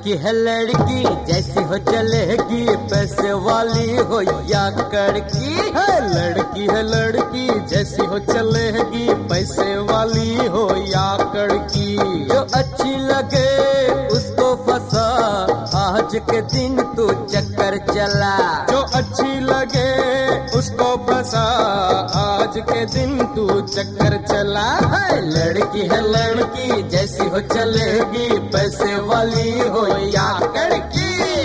लड़की है लड़की जैसी हो चलेगी, पैसे वाली हो या कड़की। लड़की है लड़की जैसी हो चलेगी, पैसे वाली हो या कड़की। जो अच्छी लगे उसको फंसा, आज के दिन तू चक्कर चला। जो अच्छी लगे उसको फंसा, आज के दिन तू चक्कर चला। लड़की है लड़की जैसी हो चलेगी, पैसे वाली हो या कड़की।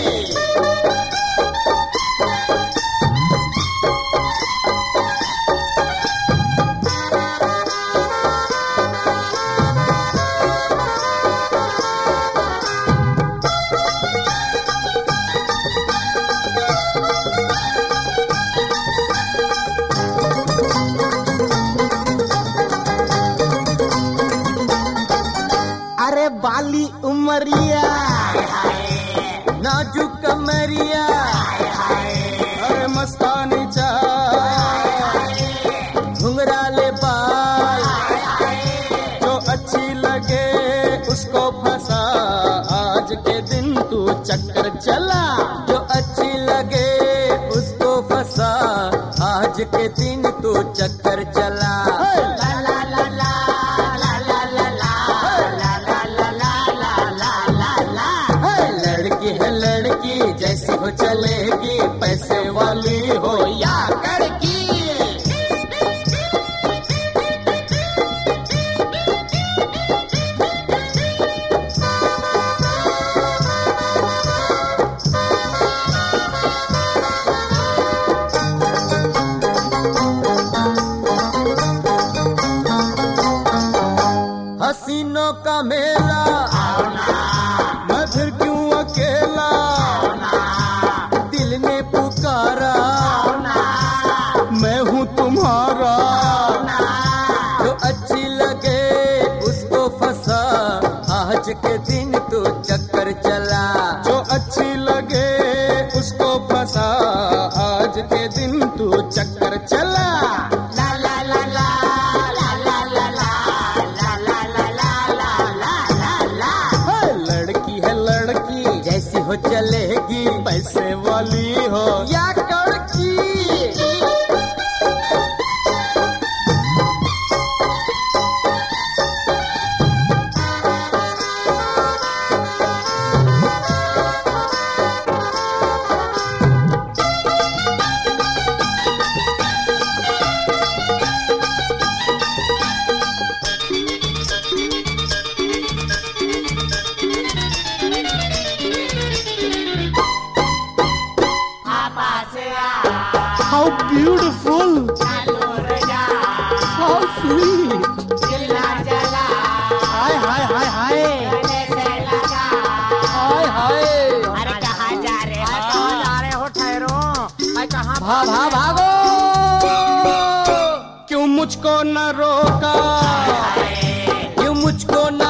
अरे बाली उमरिया, नाजुक कमरिया, अरे मस्तानी चाय, घुंघराले बाल। जो अच्छी लगे उसको फंसा, आज के दिन तू चक्कर चला। जो अच्छी लगे उसको फंसा, आज के दिन तू चक्कर चला। लड़की है लड़की जैसी हो चलेगी, पैसे वाली हो या कड़की। हसीनों का मेला, मैं फिर क्यों अकेला। दिल ने पुकारा, मैं हूँ तुम्हारा। जो अच्छी लगे उसको फंसा, आज के दिन तो चक्कर चला। जो अच्छी लगे उसको फंसा, आज के दिन तू चक्कर चला। लड़की है लड़की जैसी हो चलेगी, पैसे वाली हो या कड़की। How beautiful, how sweet. हाय हाय हाय हाय हाय हाय। अरे कहाँ जा रहे हो ठहरो। मैं कहाँ भागो, क्यों मुझको न रोका, क्यों मुझको न